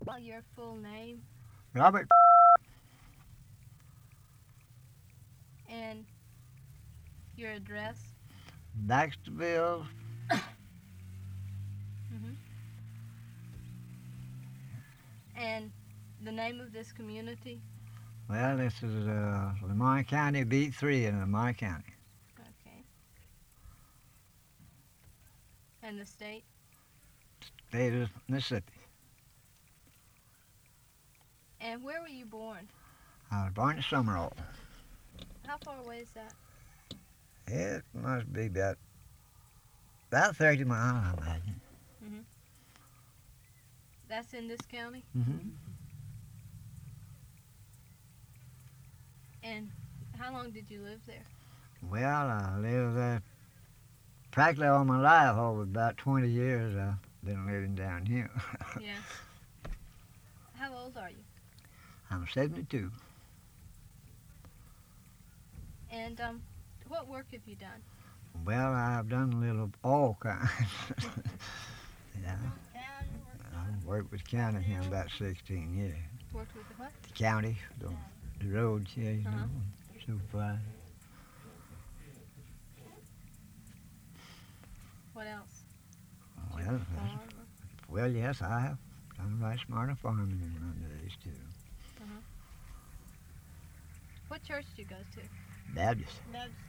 Your full name Robert and your address. Baxterville. Hmm. And the name of this community. Well, this is Lamar County, beat 3 in Lamar County. Okay. And the state. State of Mississippi. And where were you born? I was born in Summerall. How far away is that? It must be about 30 miles, I imagine. Hmm. That's in this county. Mm-hmm. And how long did you live there? Well, I lived there practically all my life. Over about 20 years I've been living down here. Yeah. How old are you? I'm 72. And what work have you done? Well, I've done a little all kinds. Yeah. I've worked with county here about 16 years. Worked with the what? The county, the roads here, you Uh-huh. know, supervise. What else? Well, Farm? well, yes, I have done right smart of farming in my days too. What church do you go to? Baptist.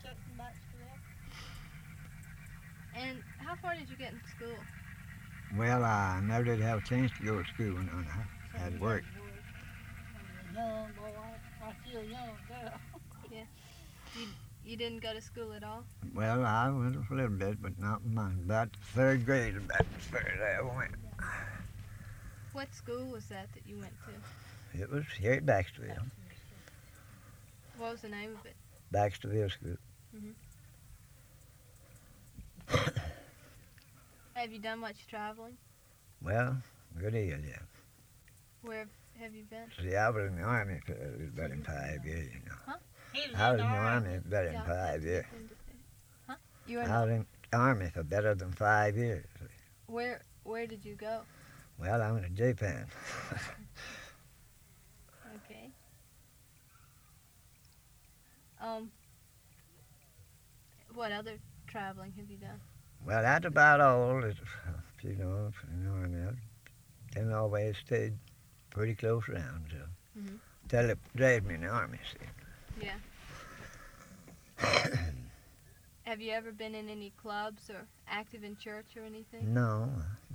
And how far did you get in school? Well, I never did have a chance to go to school when I had work. Young boy, I feel young girl. You didn't go to school at all? Well, I went a little bit, but not mine. About third grade, about third I went. What school was that you went to? It was here at Baxterville. What was the name of it? Baxterville School. Have you done much traveling? Well, good deal, yeah. Where have you been? See, I was in the Army for about in 5 years, you know. Huh? I was in the Army about in 5 years. Huh? You were in I was in the Army for better than 5 years. Where did you go? Well, I went to Japan. Okay. What other traveling have you done? Well, that's about all. You know, in the Army, I didn't always stayed pretty close around, so. Mhm. Till it dragged me in the Army, see. Yeah. Have you ever been in any clubs or active in church or anything? No.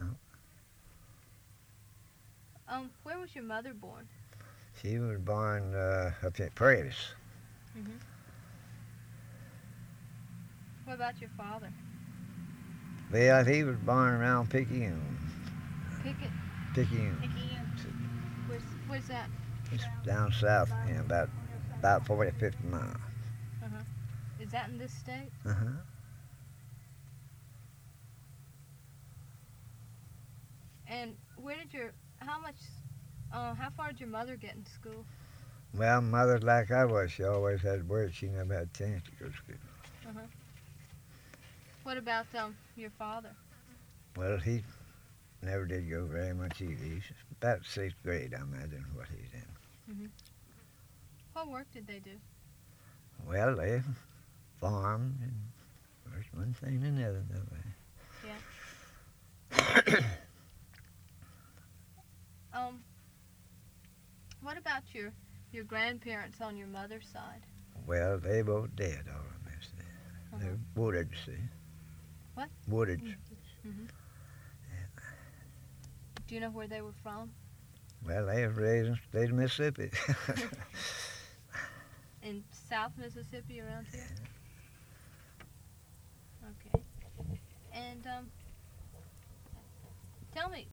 Where was your mother born? She was born up at Prairies. Mhm. What about your father? Well, he was born around Picayune. Pickett. Picayune. Where's that? It's down south, about 40, 50 miles. Is that in this state? Uh-huh. And how far did your mother get in school? Well, mother, like I was, she always had work. She never had a chance to go to school. What about your father? Well, he never did go very much either. He's about 6th grade, I imagine, what he's in. What work did they do? Well, they farmed, and there's one thing and another that way. What about your grandparents on your mother's side? Well, they both dead, all of them. They're Woodard, see. What? Woodard. Do you know where they were from? Well, they was raised in the state of Mississippi. In South Mississippi, around here? Okay. And tell me,